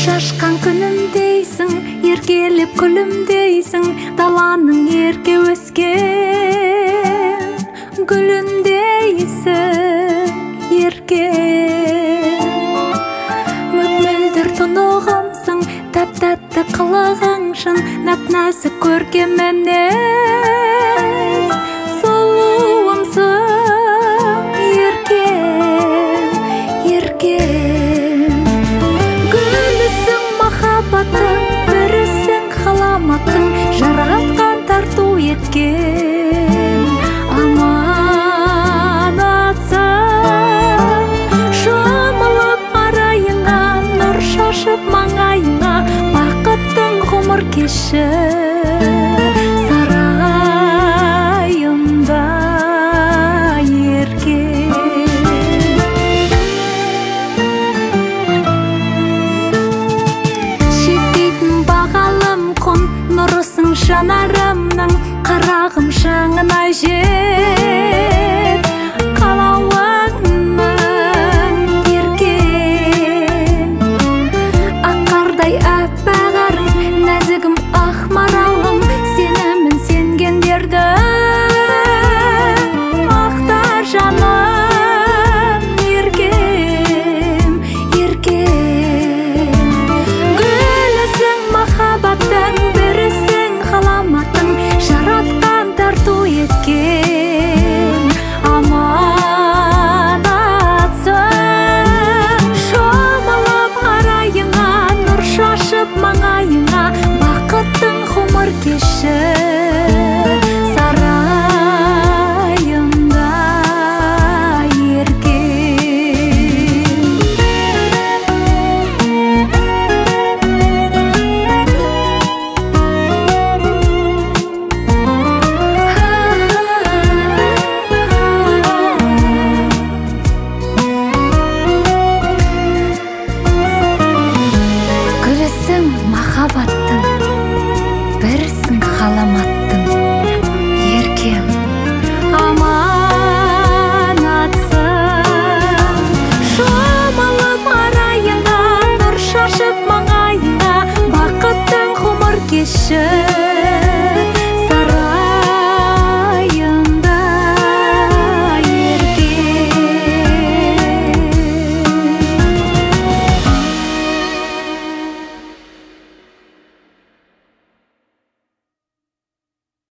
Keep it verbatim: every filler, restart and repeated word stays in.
Шашқан күнімдейсің, еркелеп күлімдейсің, даланың ерке өскен гүліндейсің, ерке. Мөп-мөлдір тұнығымсың, тәп-тәтті қылығыңшын, нәп-нәзік көркем мінез сұлуымсың, еркем, еркем. Гүлісің махаббаттың, бірісің ғаламаттың, жаратқан тарту еткен аманатсың. Шомылып арайыңа, нұр шашып маңайыңа, бақыттың ғұмыр кеші сарайымда, еркем. Жетпейтін бағалым құн, нұрысың жанарымның, қарағым шаңына жет қалауыңның, еркем. Аққардай әппағарың, нәзігім ақ маралым, сенімін сенгендерді мақтар жаным, еркем, еркем. Гүлісің махаббаттың, бірісің ғаламаттың, жаратқан тарту еткен аманатсың. Шомылып арайыңа, нұр шашып маңайыңа, бақыттың ғұмыр кеші сарайымда, еркем. Гүлісің махаббаттың, бірісің ғаламаттың, еркем. Аманатсың. Шомылып арайыңа, нұр шашып маңайыңа, бақыттың ғұмыр кеші